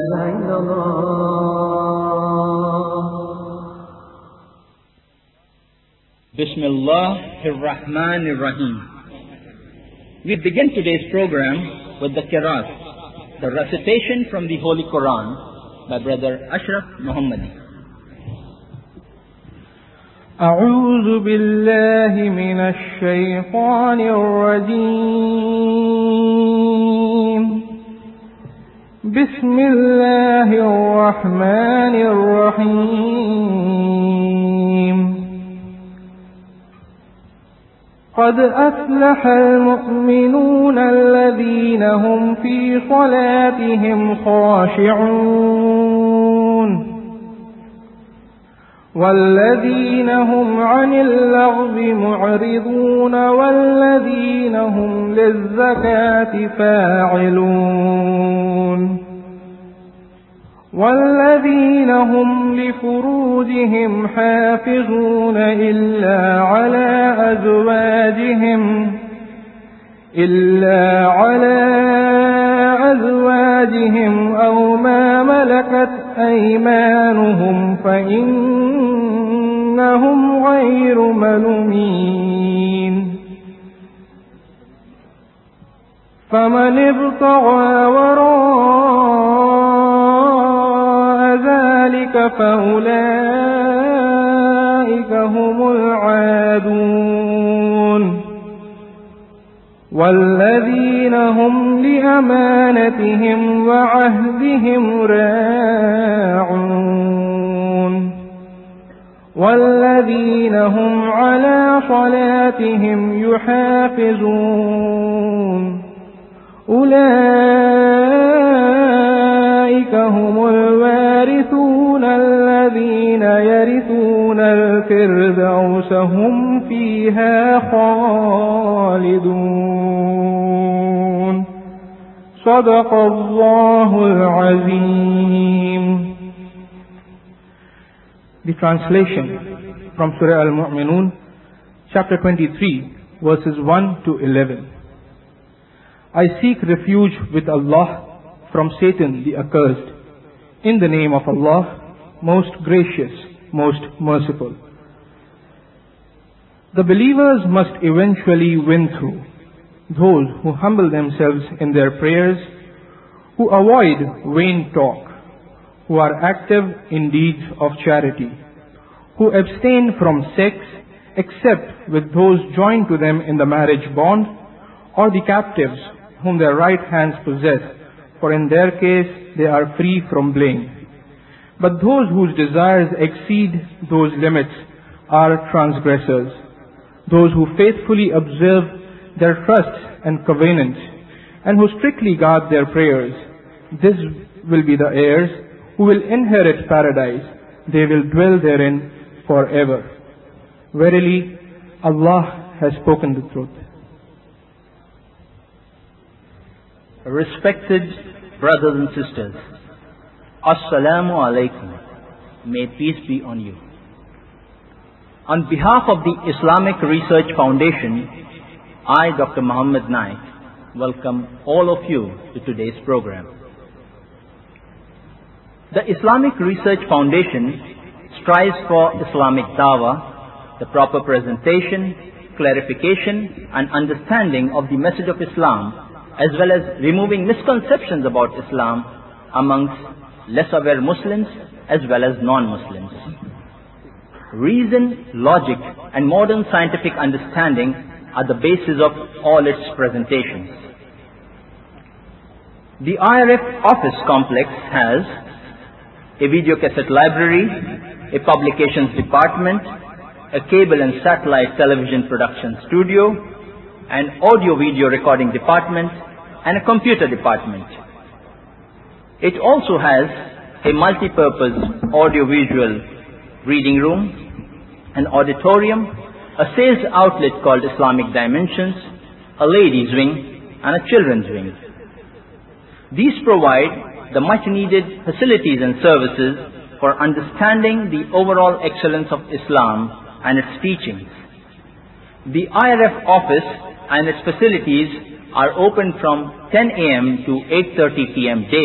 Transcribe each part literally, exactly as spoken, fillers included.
إله إلا الله. Bismillahirrahmanirrahim. We begin today's program with the Qiraat, the recitation from the Holy Quran by Brother Ashraf Muhammadi. أعوذ بالله من الشيطان الرجيم. بسم الله الرحمن الرحيم. قد أفلح المؤمنون الذين هم في صلاتهم خاشعون والذين هم عن اللغو معرضون والذين هم للزكاة فاعلون والذين هم لفروجهم حافظون إلا على أزواجهم إلا على أزواجهم أو ما ملكت أيمانهم فإنهم غير ملومين. فمن ابتغى وراء ذلك فأولئك هم العادون والذين هم لأمانتهم وعهدهم راعون والذين هم على صلاتهم يحافظون. أولئك هم الوارثون الذين يرثون الفردوس هم فيها خالدون. صدق الله العظيم. The translation from Surah Al-Mu'minun, chapter twenty-three, verses one to eleven. I seek refuge with Allah from Satan the accursed. In the name of Allah, most gracious, most merciful. The believers must eventually win through. Those who humble themselves in their prayers, who avoid vain talk, who are active in deeds of charity, who abstain from sex except with those joined to them in the marriage bond, or the captives whom their right hands possess, for in their case they are free from blame. But those whose desires exceed those limits are transgressors. Those who faithfully observe their trusts and covenants, and who strictly guard their prayers, this will be the heirs who will inherit paradise. They will dwell therein forever. Verily, Allah has spoken the truth. Respected brothers and sisters, Assalamu alaikum. May peace be on you. On behalf of the Islamic Research Foundation, I, Doctor Muhammad Naik, welcome all of you to today's program. The Islamic Research Foundation strives for Islamic dawah, the proper presentation, clarification and understanding of the message of Islam, as well as removing misconceptions about Islam amongst less aware Muslims as well as non-Muslims. Reason, logic and modern scientific understanding are the basis of all its presentations. The I R F office complex has a video cassette library, a publications department, a cable and satellite television production studio, an audio-video recording department, and a computer department. It also has a multi-purpose audio-visual reading room, an auditorium, a sales outlet called Islamic Dimensions, a ladies' wing, and a children's wing. These provide the much-needed facilities and services for understanding the overall excellence of Islam and its teachings. The I R F office and its facilities are open from ten A M to eight thirty P M daily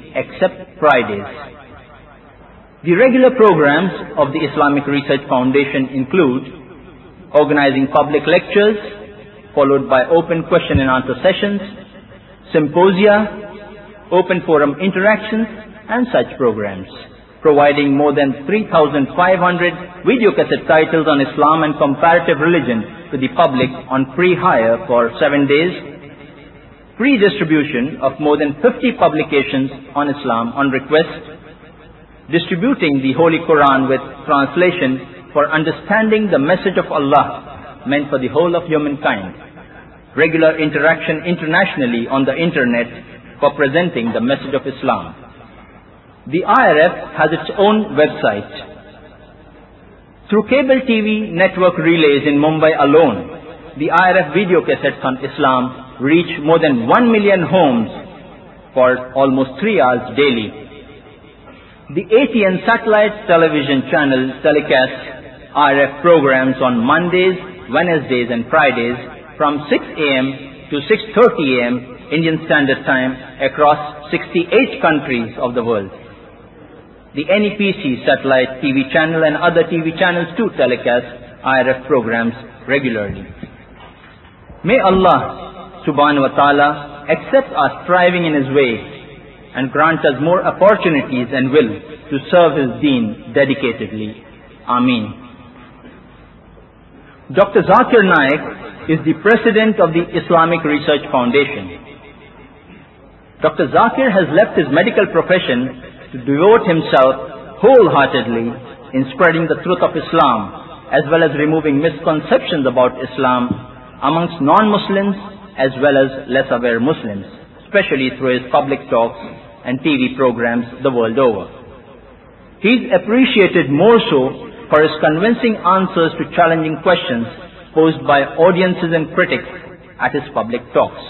except Fridays. The regular programs of the Islamic Research Foundation include organizing public lectures, followed by open question and answer sessions, symposia, open forum interactions, and such programs, providing more than three thousand five hundred video cassette titles on Islam and comparative religion to the public on free hire for seven days, free distribution of more than fifty publications on Islam on request, distributing the Holy Quran with translation for understanding the message of Allah meant for the whole of humankind, regular interaction internationally on the internet for presenting the message of Islam. The I R F has its own website. Through cable T V network relays in Mumbai alone, the I R F video cassettes on Islam reach more than one million homes for almost three hours daily. The A T N satellite television channel telecasts I R F programs on Mondays, Wednesdays and Fridays from six A M to six thirty A M Indian Standard Time across sixty-eight countries of the world. The N E P C satellite T V channel and other T V channels too telecast I R F programs regularly. May Allah subhanahu wa ta'ala accept our striving in His way and grant us more opportunities and will to serve His deen dedicatedly. Ameen. Doctor Zakir Naik is the President of the Islamic Research Foundation. Doctor Zakir has left his medical profession to devote himself wholeheartedly in spreading the truth of Islam, as well as removing misconceptions about Islam amongst non-Muslims as well as less aware Muslims, especially through his public talks and T V programs the world over. He is appreciated more so for his convincing answers to challenging questions posed by audiences and critics at his public talks.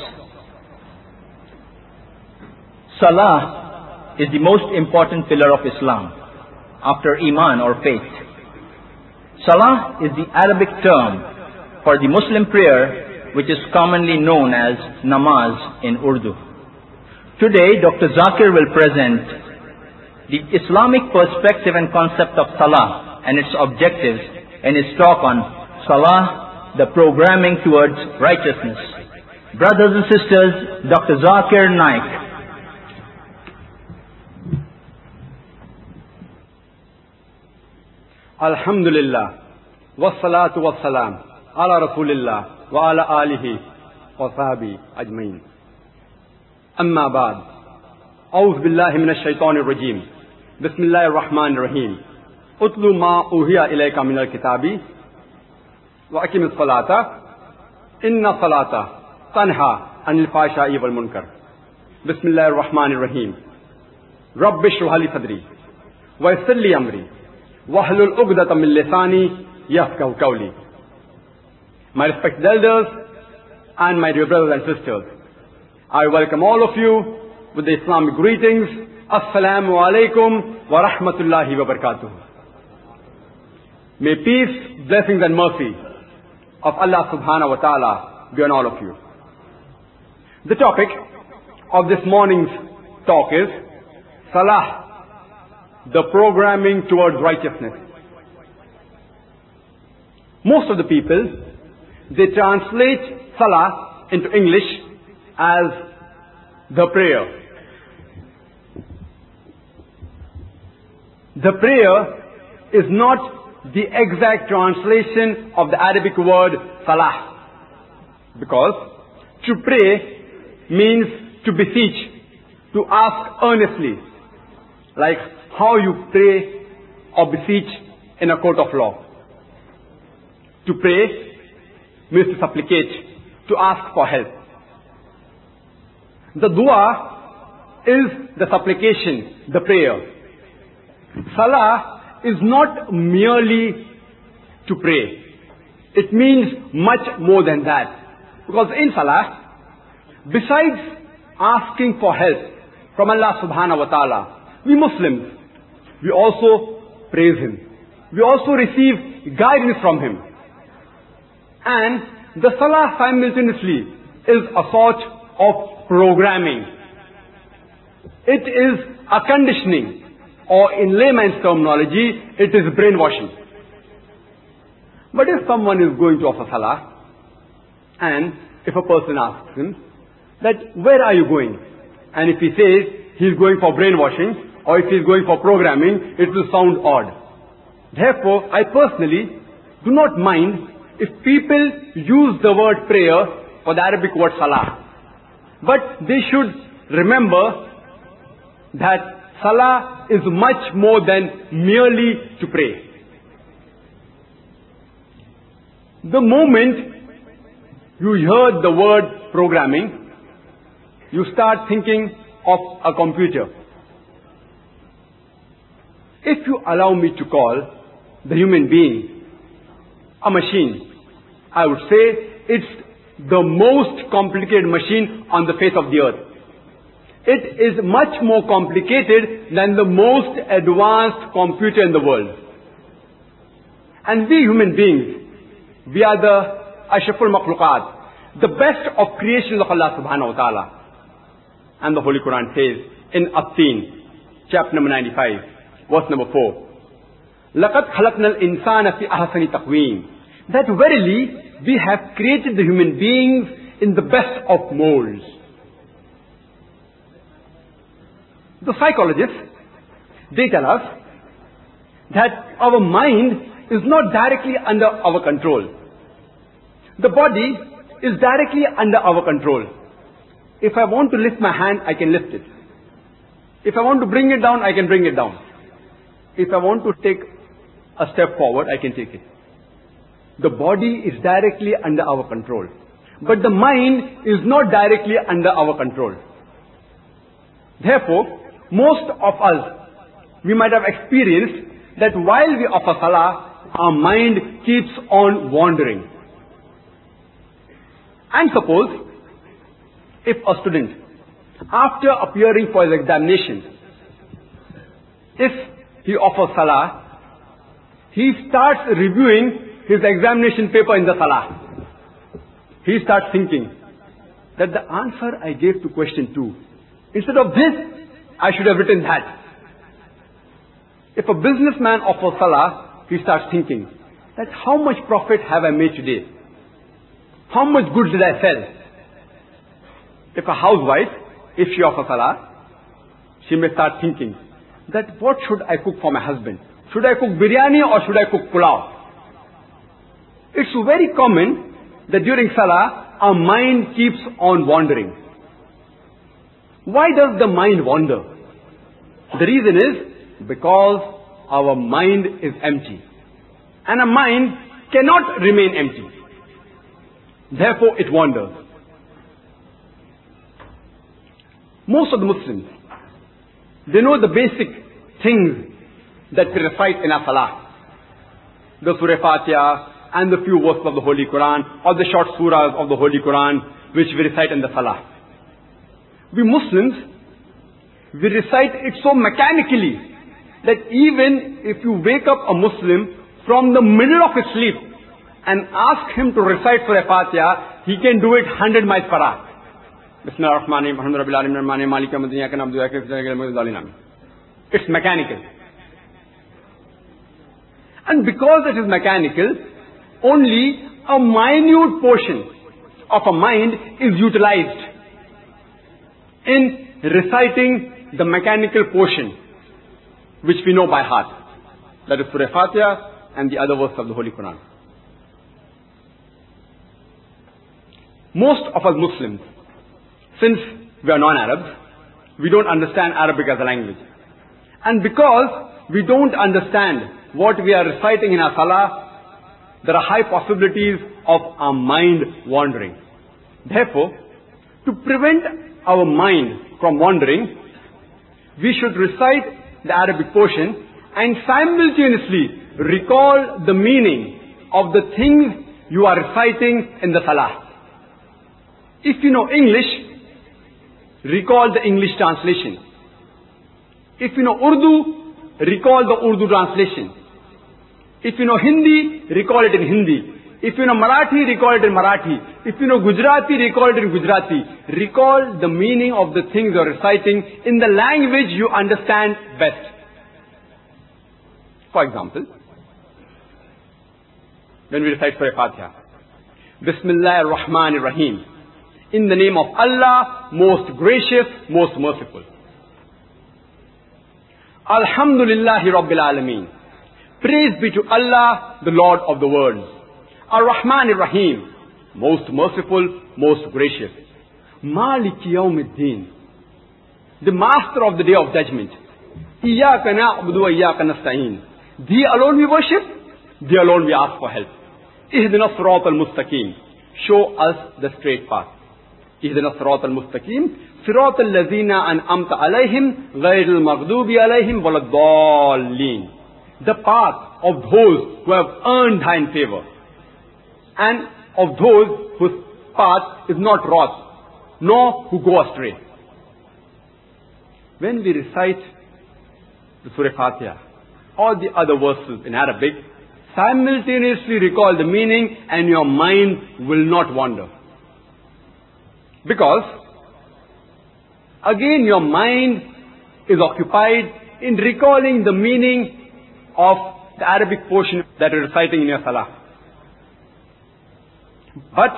Salah is the most important pillar of Islam, after Iman or faith. Salah is the Arabic term for the Muslim prayer, which is commonly known as namaz in Urdu. Today, Doctor Zakir will present the Islamic perspective and concept of Salah and its objectives in his talk on Salah, the programming towards righteousness. Brothers and sisters, Doctor Zakir Naik. Alhamdulillah, wassalatu wassalam, ala rasulillah, wa ala alihi, wa sahbihi ajmain. Amma ba'd. A'udhu billahi minash shaitanir rajim. Bismillahir rahmanir rahim. Utlu ma uhiya ilayka minal kitabi, wa aqimis salata, inna salata, tanha anil fahsha'i wal munkar. Bismillahir rahmanir rahim. Rabbi shrah li sadri, wa yassir li amri, Wahlul uqdata min lisani yafqahu qawli. My respected elders and my dear brothers and sisters, I welcome all of you with the Islamic greetings. Assalamu alaikum wa rahmatullahi wa barakatuh. May peace, blessings and mercy of Allah subhanahu wa ta'ala be on all of you. The topic of this morning's talk is Salah, the programming towards righteousness. Most of the people, they translate Salah into English as the prayer. The prayer is not the exact translation of the Arabic word Salah, because to pray means to beseech, to ask earnestly, like how you pray or beseech in a court of law. To pray means to supplicate, to ask for help. The dua is the supplication, the prayer. Salah is not merely to pray. It means much more than that. Because in Salah, besides asking for help from Allah subhanahu wa ta'ala, we Muslims, we also praise Him. We also receive guidance from Him. And the Salah simultaneously is a sort of programming. It is a conditioning, or in layman's terminology, it is brainwashing. But if someone is going to offer salah, and if a person asks him that, where are you going? And if he says he's going for brainwashing, or if he's going for programming, it will sound odd. Therefore, I personally do not mind if people use the word prayer for the Arabic word salah. But they should remember that salah is much more than merely to pray. The moment you heard the word programming, you start thinking of a computer. If you allow me to call the human being a machine, I would say it's the most complicated machine on the face of the earth. It is much more complicated than the most advanced computer in the world. And we human beings, we are the ashraful makhluqat, the best of creations of Allah subhanahu wa ta'ala. And the Holy Quran says in At-Teen, chapter number ninety-five, verse number four, لَقَدْ خَلَقْنَا الْإِنسَانَ فِي أَحْسَنِ تَقْوِيمٍ, that verily we have created the human beings in the best of molds. The psychologists, they tell us that our mind is not directly under our control. The body is directly under our control. If I want to lift my hand, I can lift it. If I want to bring it down, I can bring it down. If I want to take a step forward, I can take it. The body is directly under our control. But the mind is not directly under our control. Therefore, most of us, we might have experienced that while we offer salah, our mind keeps on wandering. And suppose, if a student, after appearing for his examination, if he offers salah, he starts reviewing his examination paper in the salah. He starts thinking that the answer I gave to question two, instead of this, I should have written that. If a businessman offers salah, he starts thinking that how much profit have I made today? How much goods did I sell? If a housewife, if she offers salah, she may start thinking that what should I cook for my husband? Should I cook biryani or should I cook pulao? It's very common that during salah, our mind keeps on wandering. Why does the mind wander? The reason is because our mind is empty. And a mind cannot remain empty. Therefore, it wanders. Most of the Muslims, they know the basic things that we recite in our salah. The Surah Fatiha and the few verses of the Holy Quran, or the short surahs of the Holy Quran, which we recite in the salah. We Muslims, we recite it so mechanically that even if you wake up a Muslim from the middle of his sleep and ask him to recite Surah Fatiha, he can do it hundred miles per hour. It's mechanical. And because it is mechanical, only a minute portion of a mind is utilized in reciting the mechanical portion which we know by heart. That is Surah Fatiha and the other verses of the Holy Quran. Most of us Muslims, since we are non-Arabs, we don't understand Arabic as a language. And because we don't understand what we are reciting in our salah, there are high possibilities of our mind wandering. Therefore, to prevent our mind from wandering, we should recite the Arabic portion and simultaneously recall the meaning of the things you are reciting in the salah. If you know English, recall the English translation. If you know Urdu, recall the Urdu translation. If you know Hindi, recall it in Hindi. If you know Marathi, recall it in Marathi. If you know Gujarati, recall it in Gujarati. Recall the meaning of the things you're reciting in the language you understand best. For example, when we recite Surah Fatiha, Bismillah ar-Rahman ar-Rahim. In the name of Allah, most gracious, most merciful. Alhamdulillahi Rabbil Alameen. Praise be to Allah, the Lord of the worlds. Ar-Rahman ar-Rahim. Most merciful, most gracious. Maliki Yawmiddin. The master of the day of judgment. Iyyaka na'budu wa iyyaka nasta'in. Thee alone we worship, thee alone we ask for help. Ihdina as-sirat al-mustaqim. Show us the straight path. Ihdina as-sirat al-mustaqim. Sirat al-lazina an'amta alayhim, ghayr al-maghdubi alayhim, waladdallin. The path of those who have earned thine favor, and of those whose path is not wrath, nor who go astray. When we recite the Surah Fatiha or the other verses in Arabic, simultaneously recall the meaning and your mind will not wander. Because, again, your mind is occupied in recalling the meaning of the Arabic portion that you're reciting in your salah. But,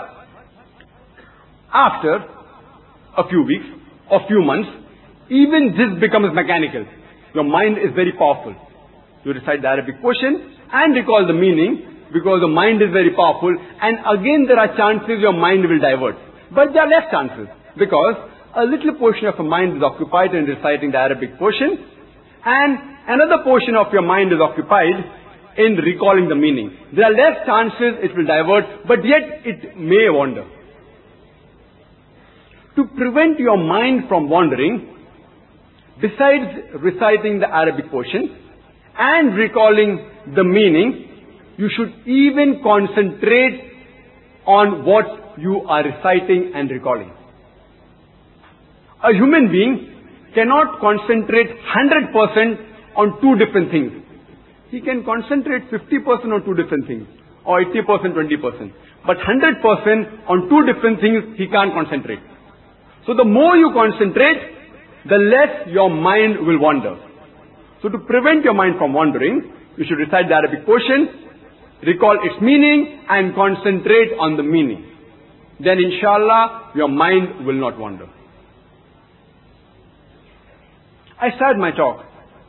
after a few weeks or few months, even this becomes mechanical. Your mind is very powerful. You recite the Arabic portion and recall the meaning because the mind is very powerful, and again there are chances your mind will divert. But there are less chances because a little portion of your mind is occupied in reciting the Arabic portion and another portion of your mind is occupied in recalling the meaning. There are less chances it will divert, but yet it may wander. To prevent your mind from wandering, besides reciting the Arabic portion and recalling the meaning, you should even concentrate on what you are reciting and recalling. A human being cannot concentrate one hundred percent on two different things. He can concentrate fifty percent on two different things, or eighty percent, twenty percent. But one hundred percent on two different things he can't concentrate. So the more you concentrate, the less your mind will wander. So to prevent your mind from wandering, you should recite the Arabic portion, recall its meaning, and concentrate on the meaning. Then inshallah, your mind will not wander. I started my talk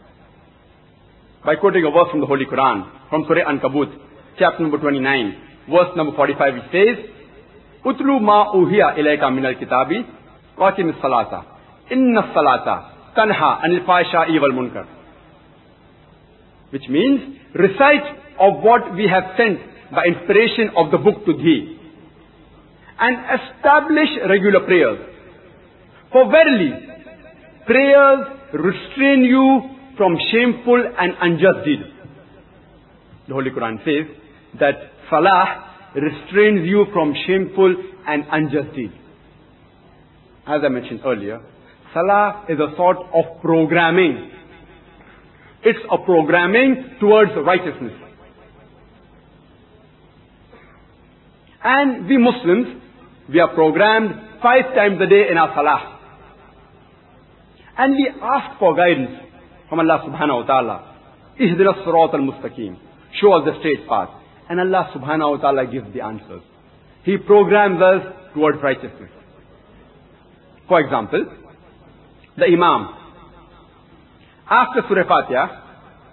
by quoting a verse from the Holy Quran, from Surah Ankabut, chapter number twenty-nine, verse number forty-five, which says, Utlu ma uhiya ilayka minal kitabi, waqim as-salata, inna as-salata, tanha anil fahsha'i wal munkar. Which means, recite of what we have sent by inspiration of the book to thee, and establish regular prayers. For verily, prayers restrain you from shameful and unjust deeds. The Holy Quran says that salah restrains you from shameful and unjust deeds. As I mentioned earlier, salah is a sort of programming. It's a programming towards righteousness. And we Muslims, we are programmed five times a day in our salah. And we ask for guidance from Allah subhanahu wa ta'ala. Ihdina as-sirat al-mustaqim. Show us the straight path. And Allah subhanahu wa ta'ala gives the answers. He programs us towards righteousness. For example, the Imam, after Surah Fatiha,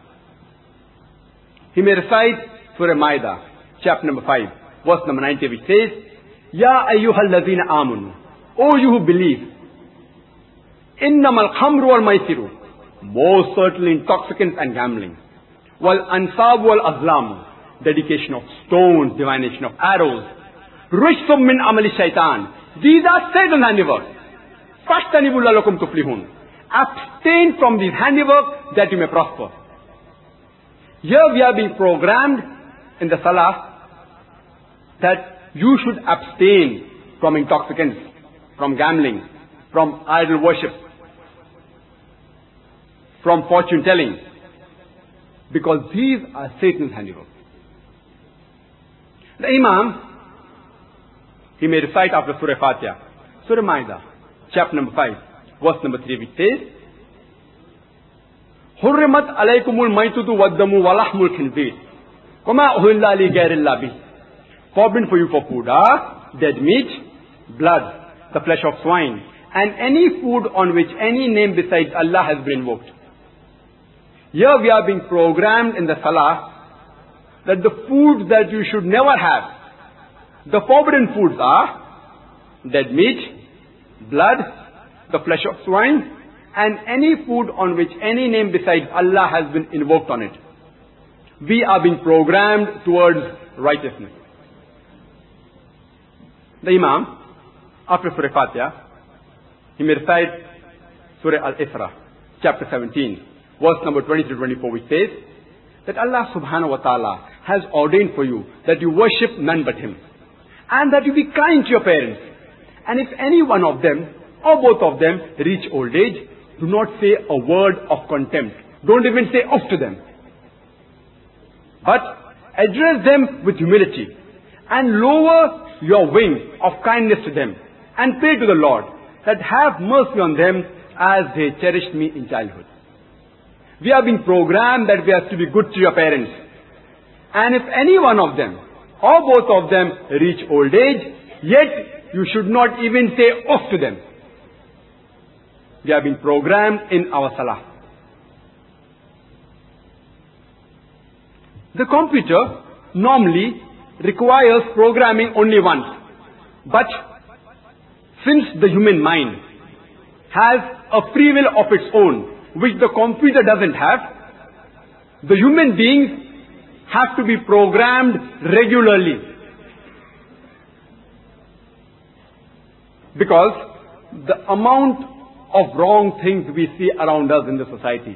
he may recite Surah Ma'idah, chapter number five, verse number ninety, which says, Ya ayyuhal ladhina amanu, O you who believe, innamal khamru wal maisiru, most certainly intoxicants and gambling, wal ansab wal azlamu, dedication of stones, divination of arrows, rishsum min amali shaitan, these are Satan's handiwork. Fashtanibu lalakum tuflihun. Abstain from these handiwork that you may prosper. Here we are being programmed in the salah that you should abstain from intoxicants, from gambling, from idol worship, from fortune telling, because these are Satan's handiwork. The Imam, he may recite after Surah Fatiha, Surah Ma'idah, chapter number five, verse number three, which says, Hurrimat alaykumul maitutu waddamu walahmul khinzir. Wama uhilla li ghayrillah bih. Forbidden for you for food are dead meat, blood, the flesh of swine, and any food on which any name besides Allah has been invoked. Here we are being programmed in the Salah that the foods that you should never have, the forbidden foods are dead meat, blood, the flesh of swine, and any food on which any name besides Allah has been invoked on it. We are being programmed towards righteousness. The Imam, after Surah Fatiha, he may recite Surah Al-Isra, chapter seventeen, verse number twenty-three to twenty-four, which says that Allah subhanahu wa ta'ala has ordained for you that you worship none but Him, and that you be kind to your parents. And if any one of them, or both of them, reach old age, do not say a word of contempt. Don't even say off to them. But address them with humility, and lower your wing of kindness to them, and pray to the Lord that have mercy on them as they cherished me in childhood. We are being programmed that we have to be good to your parents. And if any one of them, or both of them, reach old age, yet you should not even say off to them. We are being programmed in our Salah. The computer normally requires programming only once. But since the human mind has a free will of its own, which the computer doesn't have, the human beings have to be programmed regularly. Because the amount of wrong things we see around us in the society,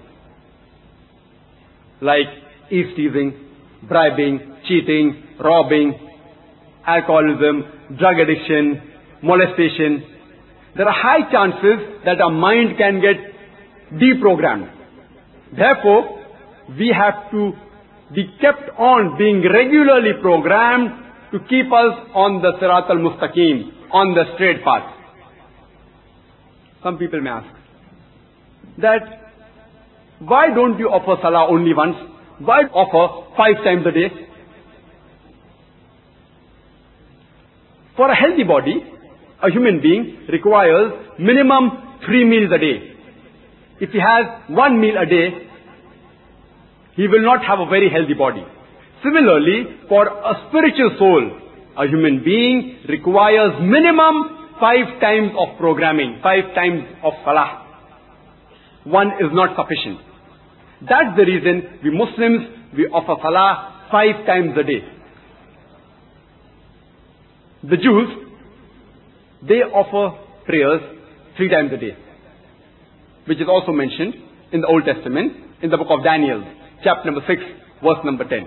like eavesdropping, bribing, cheating, robbing, alcoholism, drug addiction, molestation, there are high chances that our mind can get deprogrammed. Therefore, we have to be kept on being regularly programmed to keep us on the Sirat al-Mustaqim, on the straight path. Some people may ask that, why don't you offer Salah only once? Why offer five times a day? For a healthy body, a human being requires minimum three meals a day. If he has one meal a day, he will not have a very healthy body. Similarly, for a spiritual soul, a human being requires minimum five times of programming, five times of Salah. One is not sufficient. That's the reason we Muslims, we offer Salah five times a day. The Jews, they offer prayers three times a day, which is also mentioned in the Old Testament, in the book of Daniel, chapter number six, verse number ten.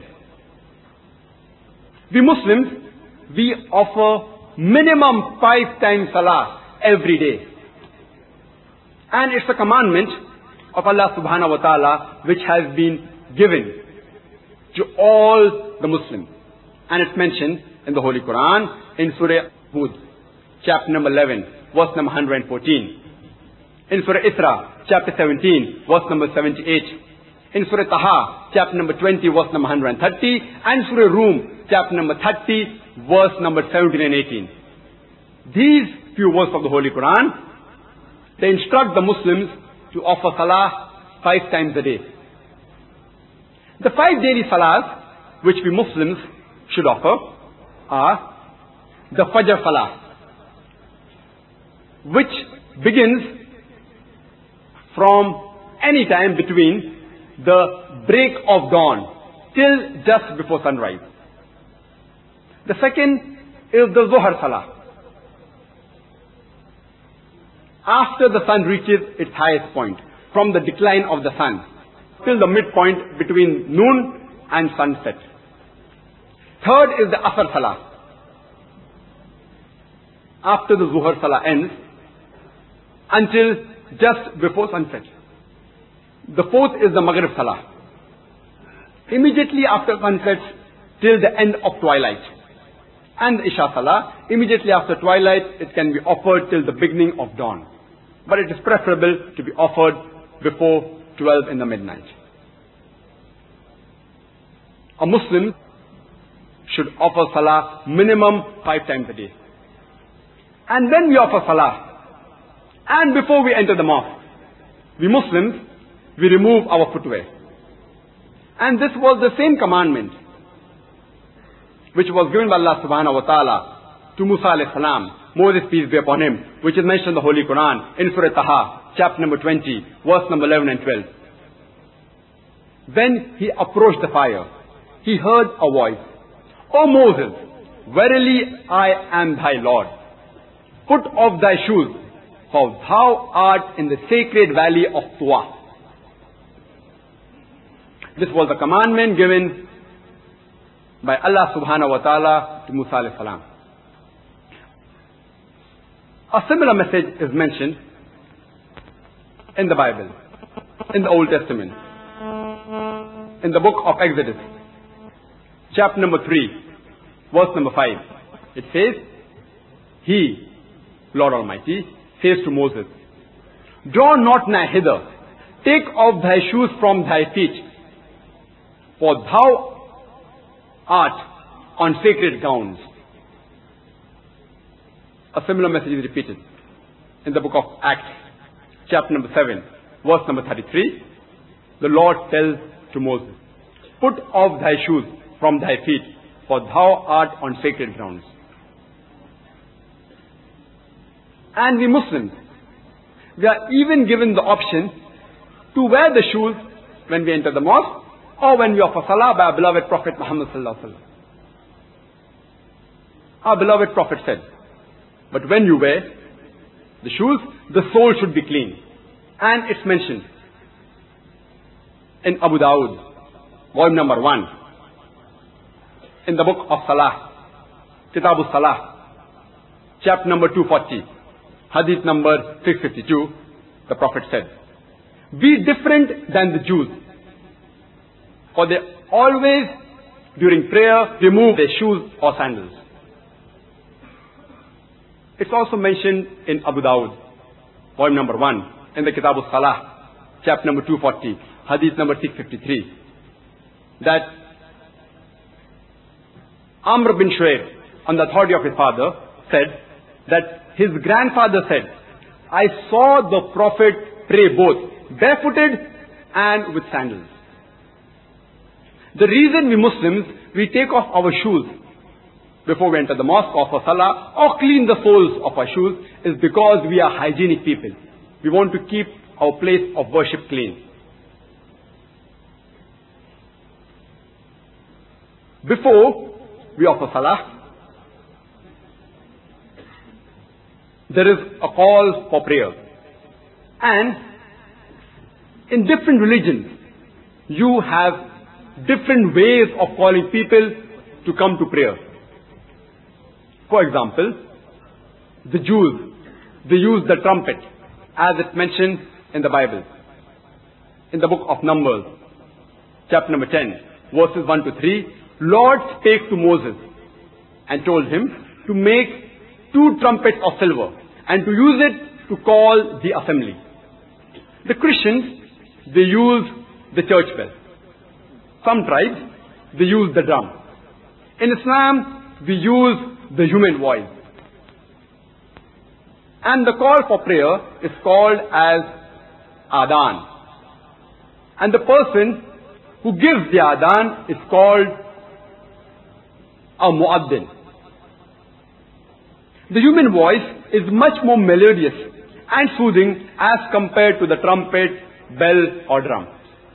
We Muslims, we offer minimum five times Salah every day. And it's a commandment of Allah subhanahu wa ta'ala which has been given to all the Muslims. And it's mentioned in the Holy Quran in Surah Hud, chapter number eleven, verse number one hundred fourteen. In Surah Isra, chapter seventeen, verse number seventy-eight. In Surah Taha, chapter number twenty, verse number one hundred thirty. And Surah Rum, chapter number thirty, verse number seventeen and eighteen. These few verses of the Holy Quran, they instruct the Muslims to offer Salah five times a day. The five daily Salahs which we Muslims should offer are the Fajr Salah, which begins from any time between the break of dawn till just before sunrise. The second is the Zuhr Salah, after the sun reaches its highest point, from the decline of the sun till the midpoint between noon and sunset. Third is the Asr Salah, after the Zuhr Salah ends until just before sunset. The fourth is the Maghrib Salah, immediately after sunset till the end of twilight. And the Isha Salah, immediately after twilight, it can be offered till the beginning of dawn. But it is preferable to be offered before twelve in the midnight. A Muslim should offer Salah minimum five times a day. And when we offer Salah, and before we enter the mosque, we Muslims, we remove our footwear. And this was the same commandment which was given by Allah subhanahu wa ta'ala to Musa alayhi salam, Moses peace be upon him, which is mentioned in the Holy Quran in Surah Taha, chapter number twenty, verse number eleven and twelve. When he approached the fire, he heard a voice, O Moses, verily I am thy Lord. Put off thy shoes, for thou art in the sacred valley of Tuwa. This was the commandment given by Allah subhanahu wa ta'ala to Musa alayhi salam. A similar message is mentioned in the Bible, in the Old Testament, in the book of Exodus, chapter number three, verse number five. It says, He, Lord Almighty, says to Moses, Draw not nigh hither, take off thy shoes from thy feet, for thou art on sacred grounds. A similar message is repeated in the book of Acts, chapter number seven, verse number thirty-three. The Lord tells to Moses, Put off thy shoes from thy feet, for thou art on sacred grounds. And we Muslims, we are even given the option to wear the shoes when we enter the mosque, or when we offer Salah by our beloved Prophet Muhammad sallallahu alaihi wasallam. Our beloved Prophet said, but when you wear the shoes, the sole should be clean. And it's mentioned in Abu Dawud, volume number one, in the book of Salah, Kitab al-Salah, chapter number two forty, hadith number six fifty-two, the Prophet said, Be different than the Jews, for they always, during prayer, remove their shoes or sandals. It's also mentioned in Abu Dawud, volume number one, in the Kitab al-Salah, chapter number two forty, hadith number six fifty-three, that Amr bin Shuaib, on the authority of his father, said that his grandfather said, I saw the Prophet pray both barefooted and with sandals. The reason we Muslims, we take off our shoes before we enter the mosque or for Salah, or clean the soles of our shoes, is because we are hygienic people. We want to keep our place of worship clean. Before we offer Salah, there is a call for prayer. And in different religions, you have different ways of calling people to come to prayer. For example, the Jews, they use the trumpet, as it's mentioned in the Bible. In the book of Numbers, chapter number ten, verses one to three, Lord spake to Moses and told him to make two trumpets of silver and to use it to call the assembly. The Christians, they use the church bell. Some tribes, they use the drum. In Islam, we use the human voice. And the call for prayer is called as Adhan. And the person who gives the Adhan is called a Muaddin. The human voice is much more melodious and soothing as compared to the trumpet, bell or drum.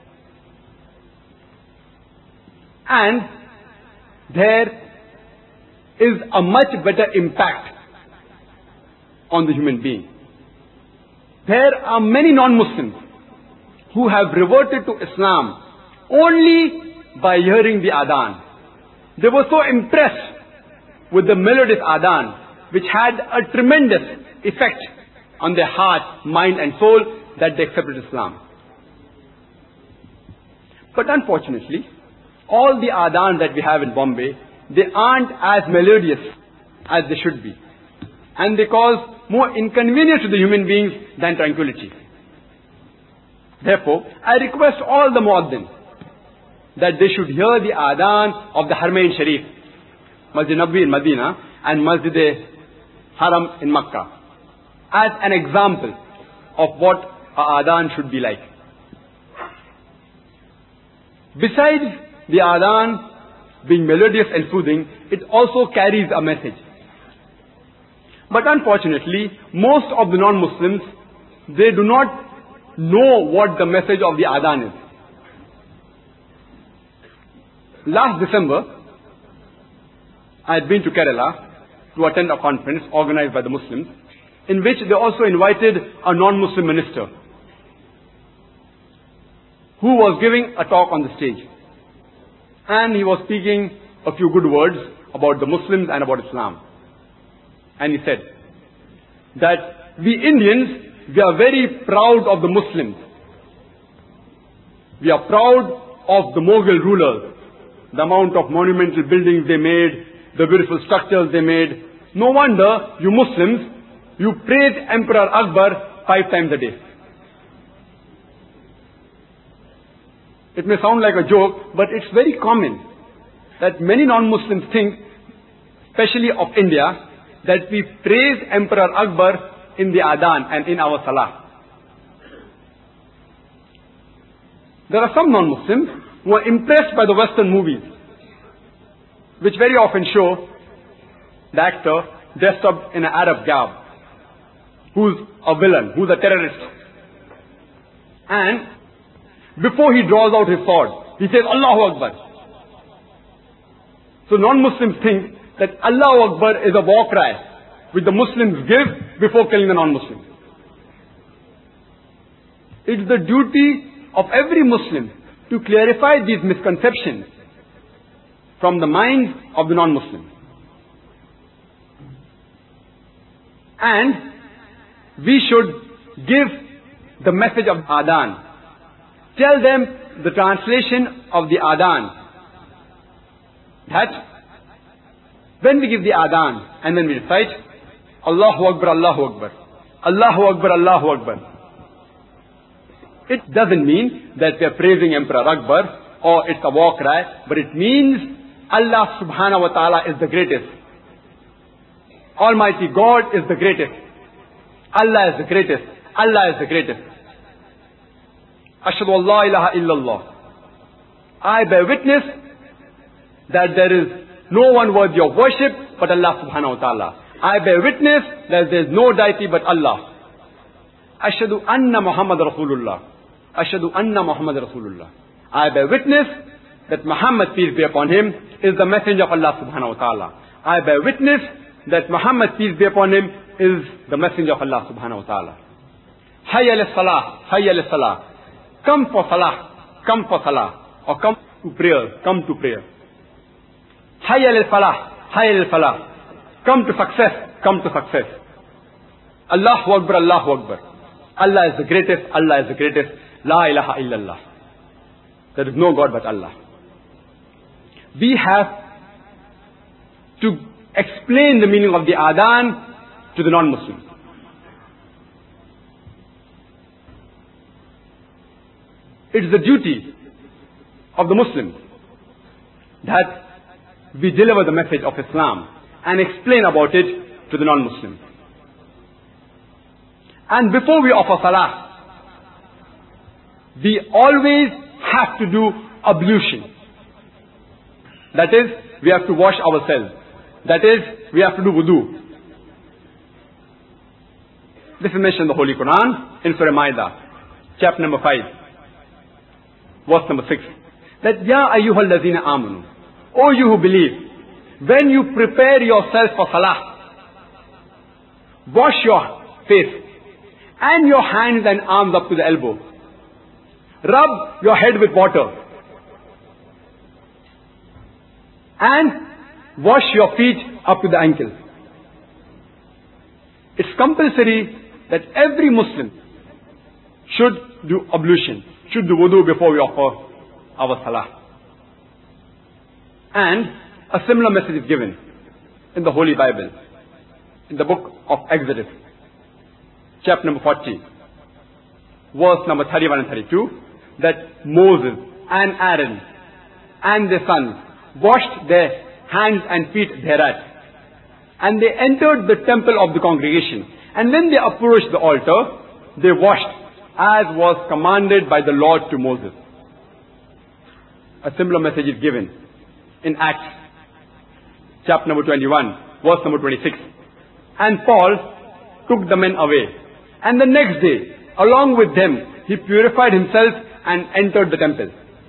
And there is a much better impact on the human being. There are many non-Muslims who have reverted to Islam only by hearing the Adhan. They were so impressed with the melodious Adhan, which had a tremendous effect on their heart, mind and soul, that they accepted Islam. But unfortunately, all the Adhan that we have in Bombay, they aren't as melodious as they should be. And they cause more inconvenience to the human beings than tranquility. Therefore, I request all the muaddin that they should hear the adhan of the Haramain Sharif, Masjid Nabawi in Medina and Masjid Haram in Makkah, as an example of what a adhan should be like. Besides the adhan being melodious and soothing, it also carries a message. But unfortunately, most of the non-Muslims, they do not know what the message of the adhan is. Last December, I had been to Kerala to attend a conference organized by the Muslims, in which they also invited a non-Muslim minister who was giving a talk on the stage. And he was speaking a few good words about the Muslims and about Islam. And he said that we Indians, we are very proud of the Muslims. We are proud of the Mughal rulers, the amount of monumental buildings they made, the beautiful structures they made. No wonder you Muslims, you praise Emperor Akbar five times a day. It may sound like a joke, but it's very common that many non-Muslims think, especially of India, that we praise Emperor Akbar in the adhan and in our salah. There are some non-Muslims who are impressed by the Western movies, which very often show the actor dressed up in an Arab garb, who's a villain, who's a terrorist. And before he draws out his sword, he says, Allahu Akbar. So non-Muslims think that Allahu Akbar is a war cry which the Muslims give before killing the non-Muslim. It's the duty of every Muslim to clarify these misconceptions from the minds of the non-Muslim. And we should give the message of adhan. Tell them the translation of the adhan. That when we give the adhan and then we recite Allahu Akbar, Allahu Akbar, Allahu Akbar, Allahu Akbar, it doesn't mean that we are praising Emperor Akbar or it's a war cry, but it means Allah subhanahu wa ta'ala is the greatest. Almighty God is the greatest. Allah is the greatest. Allah is the greatest. Ashhadu an la ilaha illallah. I bear witness that there is no one worthy of worship but Allah subhanahu wa ta'ala. I bear witness that there is no deity but Allah. Ashhadu anna Muhammad Rasulullah. Ashhadu anna Muhammad Rasulullah. I bear witness that Muhammad, peace be upon him, is the messenger of Allah subhanahu wa ta'ala. I bear witness that Muhammad, peace be upon him, is the messenger of Allah subhanahu wa ta'ala. Hayya ala salah, hayya ala salah. Come for salah, come for salah. Or come to prayer, come to prayer. Hayya ala falah, hayya ala falah. Come to success, come to success. Allahu Akbar, Allahu Akbar. Allah is the greatest, Allah is the greatest. La ilaha illallah. There is no God but Allah. We have to explain the meaning of the adhan to the non-Muslims. It is the duty of the Muslims that we deliver the message of Islam and explain about it to the non-Muslims. And before we offer salah, we always have to do ablution. That is, we have to wash ourselves. That is, we have to do wudu. This is mentioned in the Holy Quran, in Surah Ma'idah, chapter number five, verse number six. That, Ya ayyuhal ladhina amanu, O you who believe, when you prepare yourself for salah, wash your face and your hands and arms up to the elbow. Rub your head with water. And wash your feet up to the ankles. It's compulsory that every Muslim should do ablution, should do wudu before we offer our salah. And A similar message is given in the Holy Bible, in the book of Exodus, chapter number forty, verse number thirty-one and thirty-two, that Moses and Aaron and their sons washed their hands and feet thereat, and they entered the temple of the congregation, and when they approached the altar, they washed as was commanded by the Lord to Moses. A similar message is given in Acts chapter number twenty-one, verse number twenty-six. And Paul took the men away, and the next day, along with them, he purified himself and entered the temple.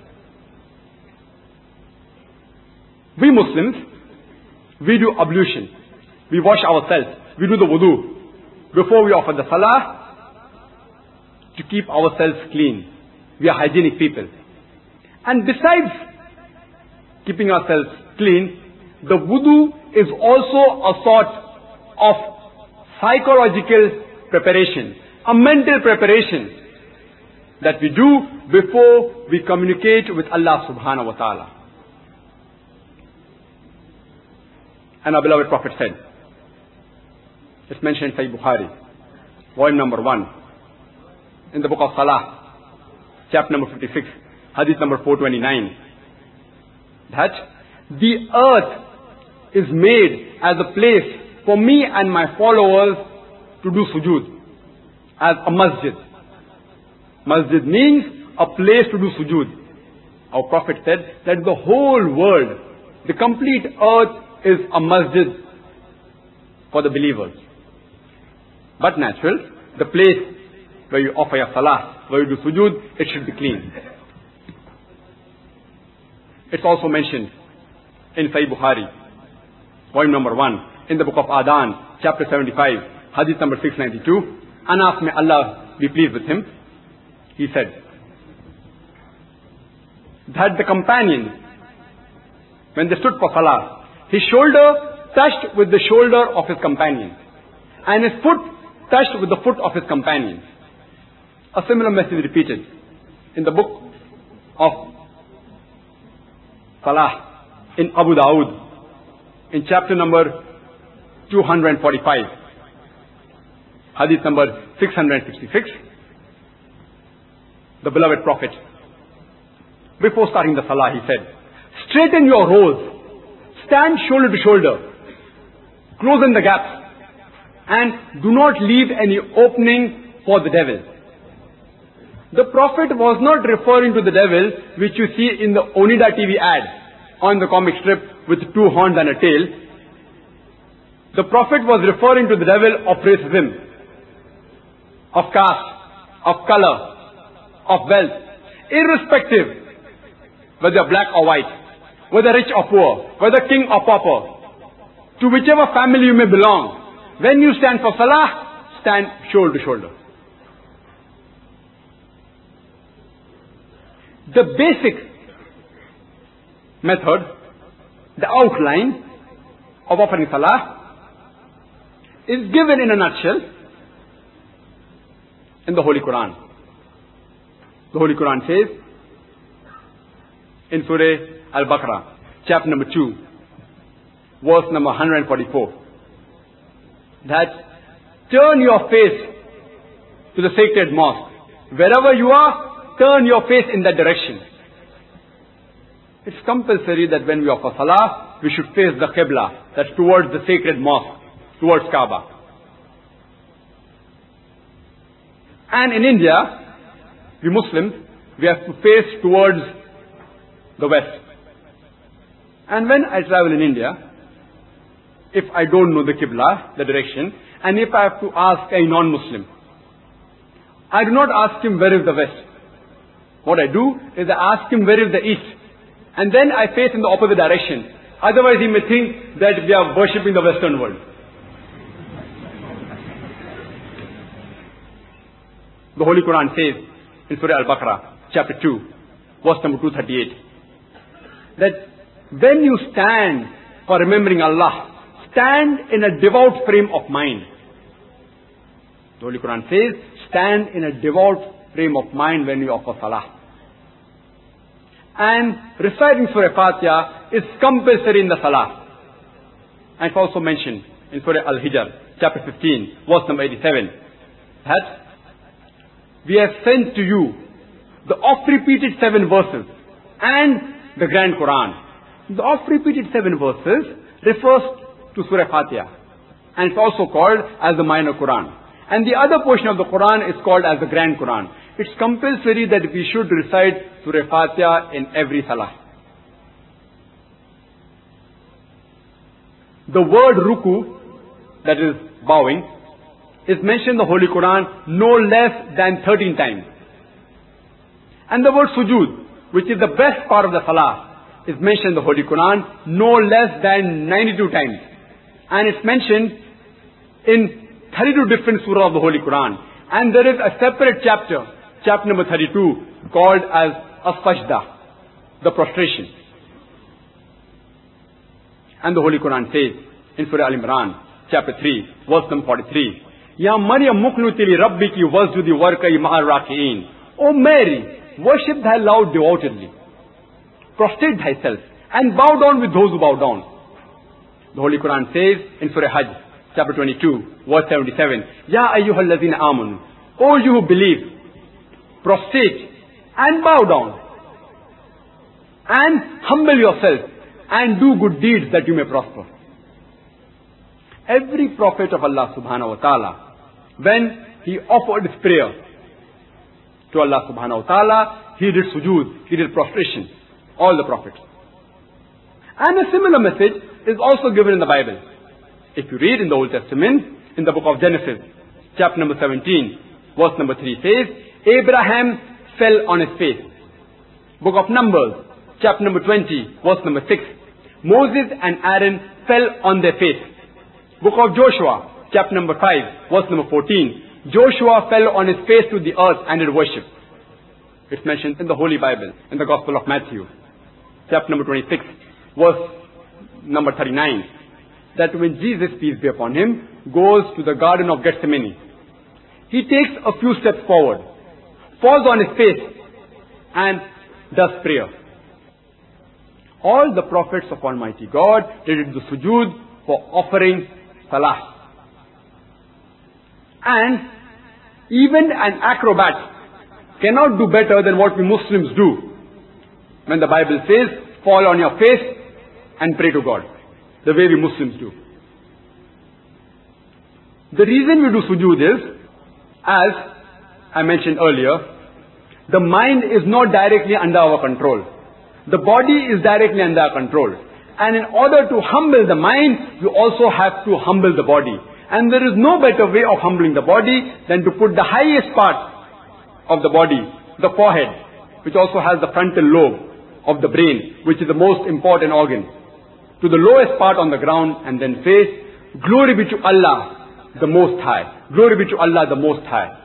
We Muslims, we do ablution. We wash ourselves. We do the wudu before we offer the salah to keep ourselves clean. We are hygienic people. And besides keeping ourselves clean, the wudu is also a sort of psychological preparation, a mental preparation that we do before we communicate with Allah subhanahu wa ta'ala. And our beloved Prophet said, it's mentioned in Sahih Bukhari, volume number one, in the book of Salah, chapter number fifty-six, hadith number four twenty-nine, that the earth is made as a place for me and my followers to do sujood, as a masjid. Masjid means a place to do sujood. Our Prophet said that the whole world, the complete earth, is a masjid for the believers. But natural, the place where you offer your salah, where you do sujood, it should be clean. It's also mentioned in Sahih Bukhari, volume number one, in the book of Adhan, chapter seventy-five, hadith number six ninety-two. Anas, may Allah be pleased with him, he said that the companion, when they stood for salah, his shoulder touched with the shoulder of his companion, and his foot touched with the foot of his companion. A similar message repeated in the book of Salah in Abu Dawood, in chapter number two hundred forty-five, hadith number six hundred sixty-six. The beloved Prophet, before starting the Salah, he said, straighten your rows, stand shoulder to shoulder, close in the gaps, and do not leave any opening for the devil. The Prophet was not referring to the devil which you see in the Onida T V ad on the comic strip with two horns and a tail. The Prophet was referring to the devil of racism, of caste, of color, of wealth, irrespective whether black or white, whether rich or poor, whether king or pauper, to whichever family you may belong. When you stand for salah, stand shoulder to shoulder. The basic method, the outline of offering salah is given in a nutshell in the Holy Quran. The Holy Quran says in Surah Al-Baqarah, chapter number two, verse number one hundred forty-four, that turn your face to the sacred mosque. Wherever you are, turn your face in that direction. It's compulsory that when we offer salah, we should face the Qibla, that's towards the sacred mosque, towards Kaaba. And in India, we Muslims, we have to face towards the west. And when I travel in India, if I don't know the Qibla, the direction, and if I have to ask a non-Muslim, I do not ask him where is the west. What I do is I ask him where is the east. And then I face in the opposite direction. Otherwise he may think that we are worshipping the Western world. The Holy Quran says in Surah Al-Baqarah, chapter two, verse number two thirty-eight, that when you stand for remembering Allah, stand in a devout frame of mind. The Holy Quran says, stand in a devout frame of mind when you offer salah. And reciting Surah Fatiha is compulsory in the Salah. And it's also mentioned in Surah Al-Hijr, chapter fifteen, verse number eighty-seven, that we have sent to you the oft-repeated seven verses and the Grand Quran. The oft-repeated seven verses refers to Surah Fatiha, and it's also called as the Minor Quran. And the other portion of the Quran is called as the Grand Quran. It's compulsory that we should recite Surah Fatiha in every Salah. The word ruku, that is bowing, is mentioned in the Holy Quran no less than thirteen times. And the word sujood, which is the best part of the Salah, is mentioned in the Holy Quran no less than ninety-two times. And it's mentioned in thirty-two different surahs of the Holy Quran. And there is a separate chapter, chapter number thirty-two, called as As-Sajda, the prostration. And the Holy Quran says in Surah Al-Imran, chapter three, verse number forty-three, Ya Maryam muknuti li rabbiki wasjudi warkai ma'ar raki'in. O Mary, worship thy Lord devotedly. Prostrate thyself and bow down with those who bow down. The Holy Quran says in Surah Hajj, chapter twenty-two, verse seventy-seven, Ya ayyuhal lazina amanu. O you who believe, prostrate and bow down and humble yourself and do good deeds that you may prosper. Every prophet of Allah subhanahu wa ta'ala, when he offered his prayer to Allah subhanahu wa ta'ala, he did sujood, he did prostration. All the prophets. And a similar message is also given in the Bible. If you read in the Old Testament, in the book of Genesis, chapter number seventeen, verse number three says, Abraham fell on his face. Book of Numbers, chapter number twenty, verse number six, Moses and Aaron fell on their face. Book of Joshua, chapter number five, verse number fourteen, Joshua fell on his face to the earth and did worship. It's mentioned in the Holy Bible, in the Gospel of Matthew, chapter number twenty-six, verse number thirty-nine, that when Jesus, peace be upon him, goes to the Garden of Gethsemane, he takes a few steps forward, falls on his face, and does prayer. All the prophets of Almighty God did the sujood for offering salah. And even an acrobat cannot do better than what we Muslims do. When the Bible says, fall on your face and pray to God, the way we Muslims do. The reason we do sujood is, as I mentioned earlier, the mind is not directly under our control. The body is directly under our control. And in order to humble the mind, you also have to humble the body. And there is no better way of humbling the body than to put the highest part of the body, the forehead, which also has the frontal lobe of the brain, which is the most important organ, to the lowest part on the ground, and then say, Glory be to Allah, the Most High. Glory be to Allah, the Most High.